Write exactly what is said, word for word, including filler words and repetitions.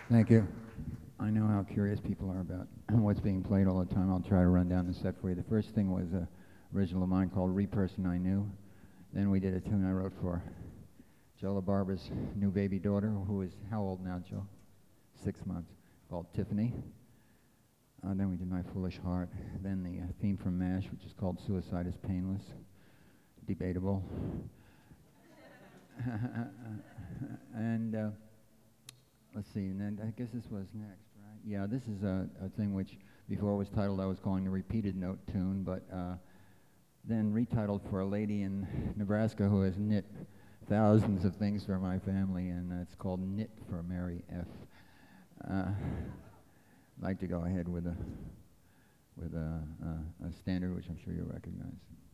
Thank you. I know how curious people are about what's being played all the time. I'll try to run down the set for you. The first thing was a original of mine called Re-Person I Knew. Then we did a tune I wrote for Joe LaBarber's new baby daughter, who is how old now, Joe? Six months, called Tiffany. Uh, then we did My Foolish Heart. Then the uh, theme from MASH, which is called Suicide is Painless. Debatable. and uh, let's see, and then I guess this was next, right? Yeah, this is a, a thing which before was titled I was calling the Repeated Note Tune, but uh, then retitled for a lady in Nebraska who has knit thousands of things for my family, and uh, it's called Knit for Mary F. Uh, I'd like to go ahead with a with a, a, a standard which I'm sure you'll recognize.